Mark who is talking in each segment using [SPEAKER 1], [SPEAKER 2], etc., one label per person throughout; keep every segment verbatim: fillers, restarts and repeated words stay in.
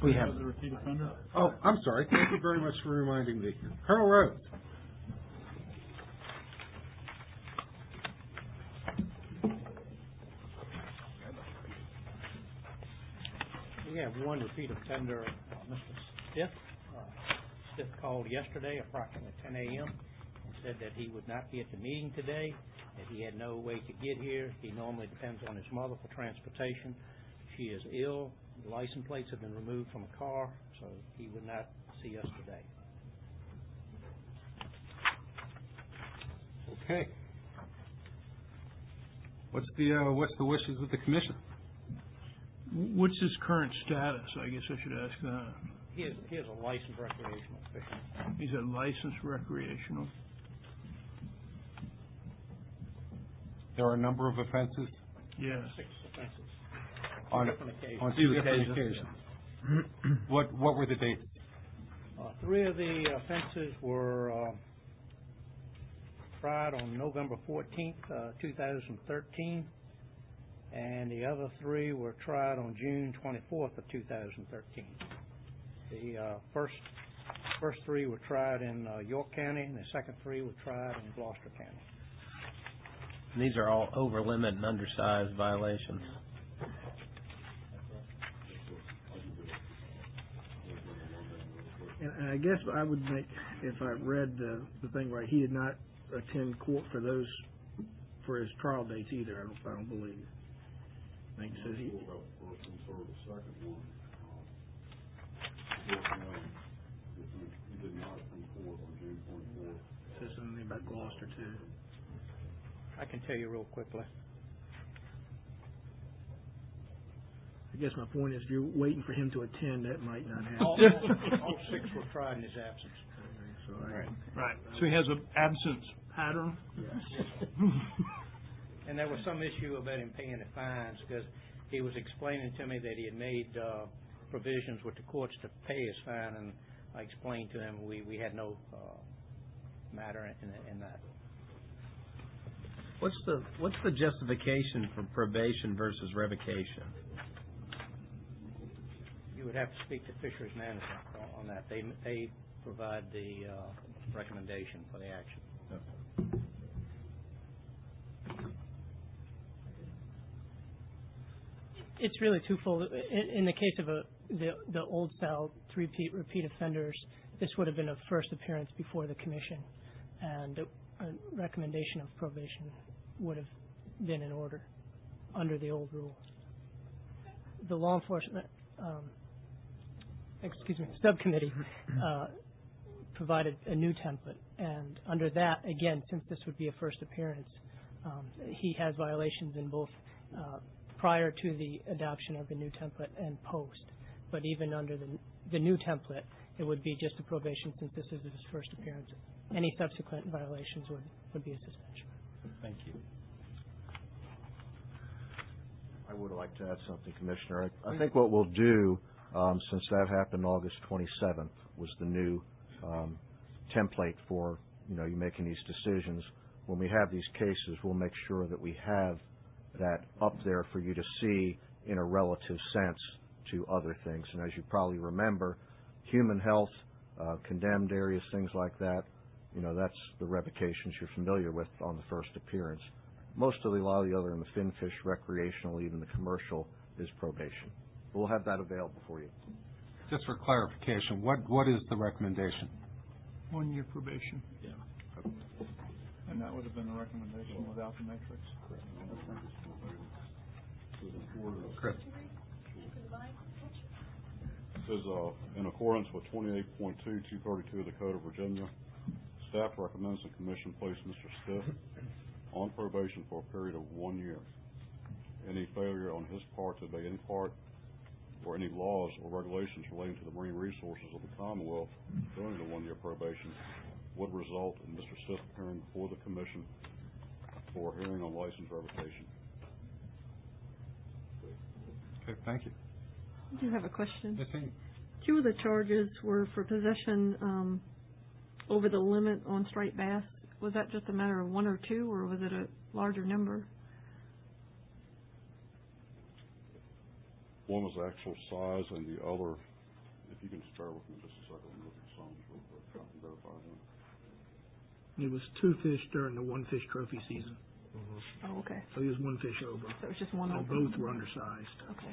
[SPEAKER 1] We have
[SPEAKER 2] the repeat offender.
[SPEAKER 3] Oh, I'm sorry. Thank you very much for reminding me. Colonel Rhodes.
[SPEAKER 4] We have one repeat offender, uh, Mister Stiff. Uh, Stiff called yesterday approximately ten a m and said that he would not be at the meeting today, that he had no way to get here. He normally depends on his mother for transportation. She is ill. The license plates have been removed from a car, so he would not see us today.
[SPEAKER 3] Okay. What's the uh, what's the wishes of the commission?
[SPEAKER 2] What's his current status? I guess I should ask that.
[SPEAKER 4] He is, he is a licensed recreational fisherman.
[SPEAKER 2] He's a licensed recreational.
[SPEAKER 3] There are a number of offenses.
[SPEAKER 2] Yes.
[SPEAKER 4] Six offenses.
[SPEAKER 3] On,
[SPEAKER 4] different occasions.
[SPEAKER 3] on two different occasions. what what were the dates?
[SPEAKER 4] Uh, three of the offenses were uh, tried on November fourteenth, uh, two thousand thirteen, and the other three were tried on June twenty-fourth of two thousand thirteen. The uh, first first three were tried in uh, York County, and the second three were tried in Gloucester County.
[SPEAKER 1] And these are all over limit and undersized violations.
[SPEAKER 5] And, and I guess I would make, if I read the, the thing right, he did not attend court for those, for his trial dates either, I don't, I don't believe. I think it says he...
[SPEAKER 6] He did not come forward on June twenty-fourth.
[SPEAKER 5] It says something about Gloucester too.
[SPEAKER 4] I can tell you real quickly.
[SPEAKER 5] I guess my point is if you're waiting for him to attend, that might not happen.
[SPEAKER 4] All, all six were tried in his absence.
[SPEAKER 5] So I,
[SPEAKER 2] Right. Right. So he has an absence pattern?
[SPEAKER 5] Yes.
[SPEAKER 4] And there was some issue about him paying the fines because he was explaining to me that he had made uh, provisions with the courts to pay his fine, and I explained to him we, we had no uh, matter in, in that.
[SPEAKER 1] What's the what's the justification for probation versus revocation?
[SPEAKER 4] You would have to speak to Fisheries Management on that. They they provide the uh, recommendation for the action.
[SPEAKER 7] It's really twofold. In, in the case of a the the old style three repeat, repeat offenders, this would have been a first appearance before the commission, and a, a recommendation of probation would have been in order under the old rules. The law enforcement, um, excuse me, subcommittee uh, provided a new template, and under that, again, since this would be a first appearance, um, he has violations in both uh, prior to the adoption of the new template and post. But even under the the new template, it would be just a probation since this is his first appearance. Any subsequent violations would, would be a suspension.
[SPEAKER 1] Thank you.
[SPEAKER 8] I would like to add something, Commissioner. I, I think what we'll do, um, since that happened August twenty-seventh, was the new um, template for, you know, you making these decisions. When we have these cases, we'll make sure that we have that up there for you to see in a relative sense to other things. And as you probably remember, human health, uh, condemned areas, things like that, you know, that's the revocations you're familiar with on the first appearance. Most of the, a lot of the other in the finfish, recreational, even the commercial, is probation. We'll have that available for you.
[SPEAKER 3] Just for clarification, what what is the recommendation?
[SPEAKER 2] One year probation.
[SPEAKER 8] Yeah.
[SPEAKER 2] And that would have been a recommendation without the matrix.
[SPEAKER 3] Chris.
[SPEAKER 6] It says, uh, in accordance with twenty-eight point two, two thirty-two of the Code of Virginia, staff recommends the commission place Mister Stiff on probation for a period of one year. Any failure on his part to obey any part or any laws or regulations relating to the marine resources of the Commonwealth during the one-year probation would result in Mister Stiff appearing before the commission for a hearing on license revocation.
[SPEAKER 3] Okay, thank you.
[SPEAKER 9] I do have a question.
[SPEAKER 3] Yes, Amy.
[SPEAKER 9] Two of the charges were for possession um, over the limit on striped bass. Was that just a matter of one or two, or was it a larger number?
[SPEAKER 6] One was actual size, and the other if you can just bear with me just a second, and look at the sums real quick, I can verify that.
[SPEAKER 5] It was two fish during the one fish trophy season,
[SPEAKER 9] Oh, okay.
[SPEAKER 5] so he was one fish over.
[SPEAKER 9] So it was just one
[SPEAKER 5] And
[SPEAKER 9] over.
[SPEAKER 5] both were undersized.
[SPEAKER 9] Okay.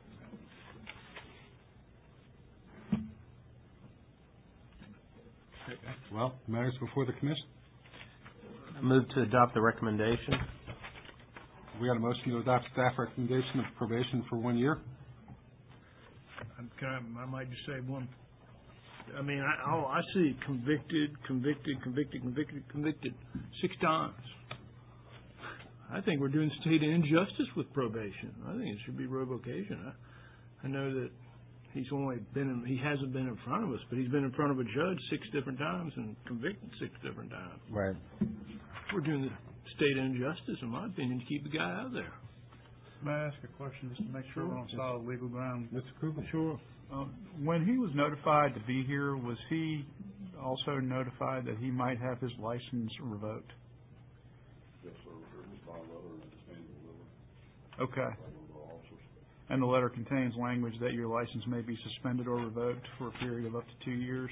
[SPEAKER 3] Well, matters before the commission.
[SPEAKER 1] Move to adopt the recommendation.
[SPEAKER 3] We got a motion to adopt staff recommendation of probation for one year.
[SPEAKER 2] I'm kind of, I might just say one. I mean, I, all I see convicted, convicted, convicted, convicted, convicted, six times. I think we're doing state injustice with probation. I think it should be revocation. I, I know that he's only been, in, he hasn't been in front of us, but he's been in front of a judge six different times and convicted six different times.
[SPEAKER 1] Right.
[SPEAKER 2] We're doing the state injustice, in my opinion, to keep the guy out there.
[SPEAKER 10] May I ask a question just to make sure we're on solid legal ground?
[SPEAKER 3] Mister Kruger?
[SPEAKER 2] Sure.
[SPEAKER 10] Um, when he was notified to be here, was he also notified that he might have his license revoked?
[SPEAKER 6] Yes, sir, it was by letter and it was handed delivered
[SPEAKER 10] Okay.
[SPEAKER 6] by one of our officers.
[SPEAKER 10] And the letter contains language that your license may be suspended or revoked for a period of up to two years?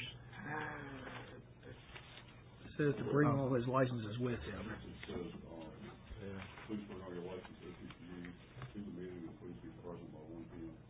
[SPEAKER 5] It says to bring all his licenses with him.
[SPEAKER 6] It says, um, please bring all your license issued to you to the meeting and please be present by one P M.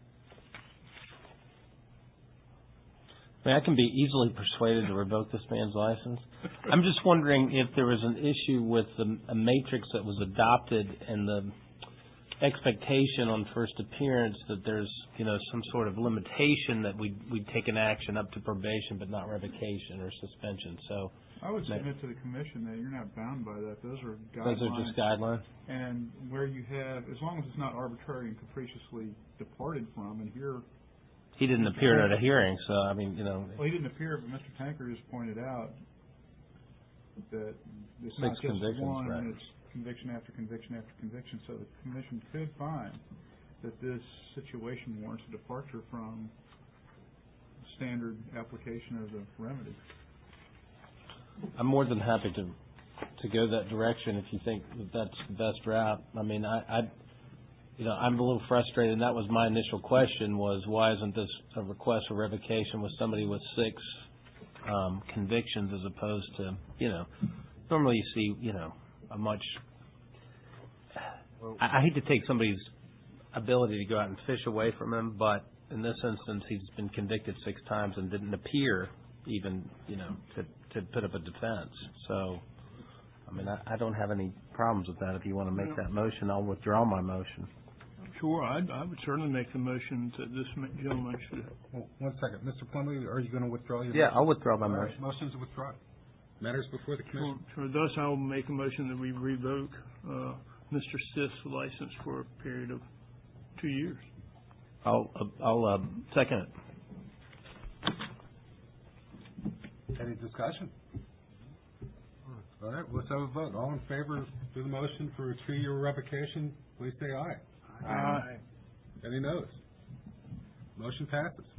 [SPEAKER 1] I mean, I can be easily persuaded to revoke this man's license. I'm just wondering if there was an issue with the, a matrix that was adopted and the expectation on first appearance that there's, you know, some sort of limitation that we'd, we'd take an action up to probation but not revocation or suspension. So
[SPEAKER 10] I would submit to the commission that you're not bound by that. Those are guidelines.
[SPEAKER 1] those are just guidelines.
[SPEAKER 10] And where you have, as long as it's not arbitrary and capriciously departed from, and here,
[SPEAKER 1] He didn't appear at a hearing, so I mean, you know.
[SPEAKER 10] well, he didn't appear, but Mister Tanker just pointed out that it's
[SPEAKER 1] Six
[SPEAKER 10] not just
[SPEAKER 1] convictions,
[SPEAKER 10] one,
[SPEAKER 1] right.
[SPEAKER 10] it's conviction after conviction after conviction. So the commission could find that this situation warrants a departure from standard application of the remedy.
[SPEAKER 1] I'm more than happy to to go that direction if you think that that's the best route. I mean, I, I you know, I'm a little frustrated, and that was my initial question: was why isn't this a request for revocation with somebody with six um, convictions as opposed to, you know, normally you see, you know, a much. I, I hate to take somebody's ability to go out and fish away from him, but in this instance, he's been convicted six times and didn't appear even, you know, to to put up a defense. So, I mean, I, I don't have any problems with that. If you want to make that motion, I'll withdraw my motion.
[SPEAKER 2] Sure, I'd, I would certainly make the motion that this ma- gentleman should.
[SPEAKER 3] Well, one second. Mister Plumlee, are you going to withdraw your
[SPEAKER 1] Yeah,
[SPEAKER 3] motion?
[SPEAKER 1] I'll withdraw my
[SPEAKER 3] All right,
[SPEAKER 1] motion.
[SPEAKER 3] motion's withdrawn. Matters before the
[SPEAKER 2] Sure,
[SPEAKER 3] commission.
[SPEAKER 2] sure. Thus, I will make a motion that we revoke uh, Mister Stith's license for a period of two years.
[SPEAKER 1] I'll I'll uh, second it.
[SPEAKER 3] Any discussion? All right, let's have a vote. All in favor of the motion for a two-year revocation, please say aye.
[SPEAKER 2] Aye.
[SPEAKER 3] Any noes? Motion passes.